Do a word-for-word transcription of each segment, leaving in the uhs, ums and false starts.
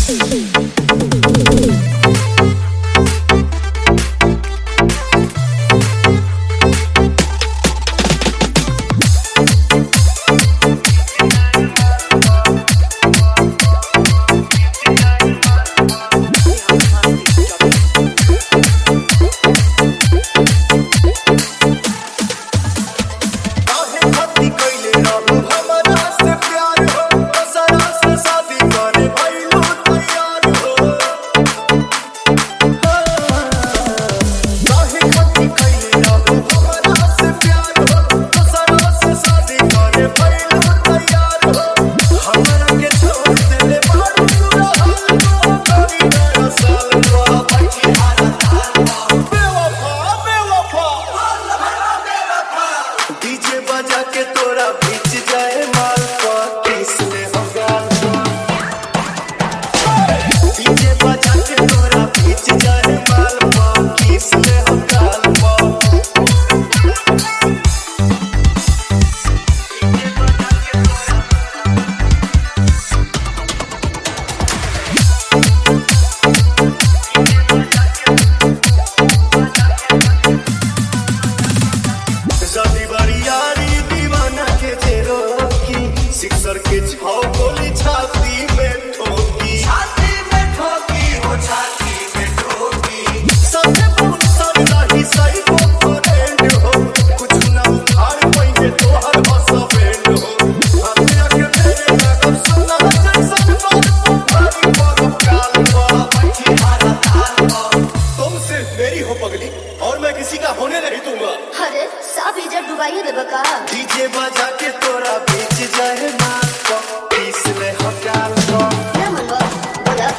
DJ बजा के तोरा बीच जाए मार को पीस ले हकाल को ना मनवा बोला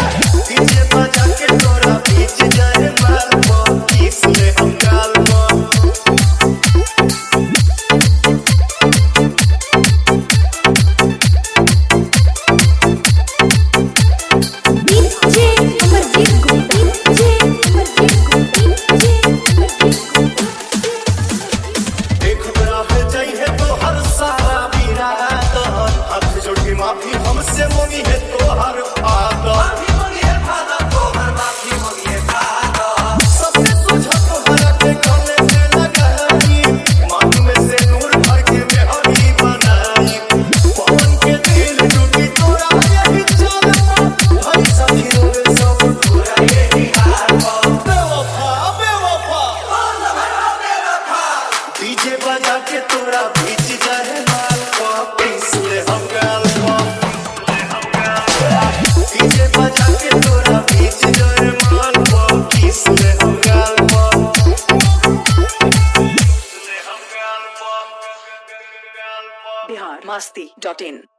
डीजे बजा के तोरा बीच जाए मार को पीस ले हकाल को DJ Amarjeet Gupta DJ Amarjeet Gupta DJ Amarjeet माफी हमसे मांगी है तो हर आदत माफी मांगी है फादा तो हर माफी मांगी है फादा सबसे तुझा तो हरा के गले से लगाई मान में से नूर भर के मेहरी बनाई पवन के दिल टूटी तोरा यही चाल भाई साथी रोए सब तोरा यही हाल बेवफा बेवफा बेवफा डीजे बजा के तोरा बीच जाए माल को पीस ले हम गाल डीजे बजा के तोरा बीच जाए माल को किस ले हम गाल को बिहार मस्ती डॉट इन।